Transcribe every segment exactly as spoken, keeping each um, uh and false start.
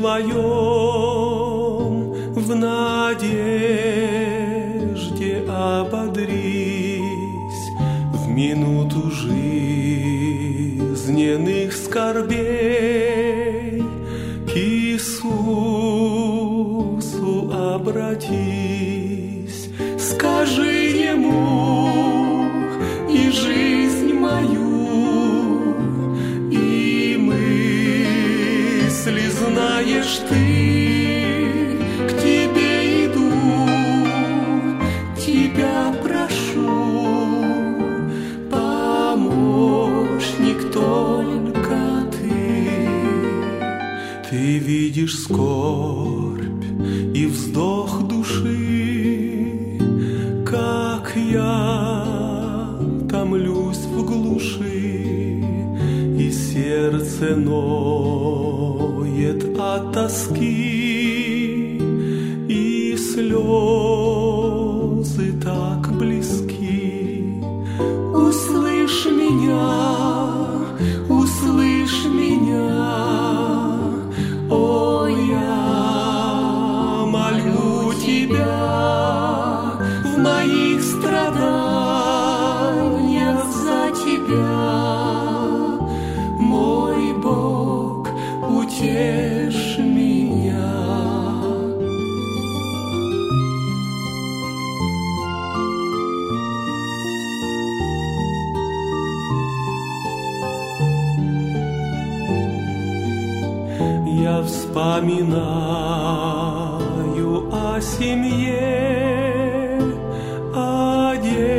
своем в надежде ободрись в минуту жизненных скорбей. К Иисусу обратись, скажи Ему и жизнь мою, и мысли знаешь ты, к Тебе иду, Тебя прошу, помощник только Ты. Ты видишь скорбь и вздох души, как я томлюсь в глуши, и сердце ноет от тоски, и слезы так близки. Услышь меня, услышь меня, о, я молю Тебя в моих страданиях за Тебя, мой Бог, утешь меня. Я вспоминаю о семье, о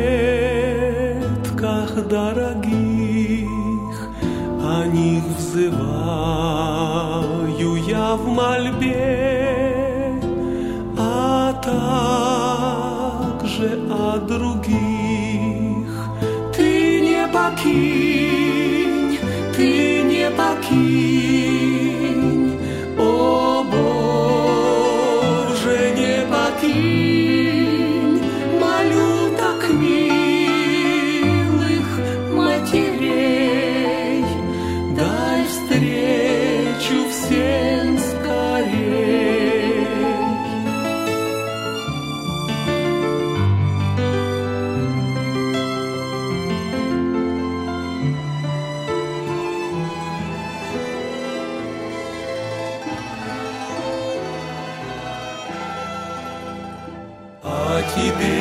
детках дорогих, о них взываю я в мольбе, а также о других. Ты не покинь, ты не покинь, о Боже, не покинь, молю так милых матерей, дай встречу всем скорей. О Тебе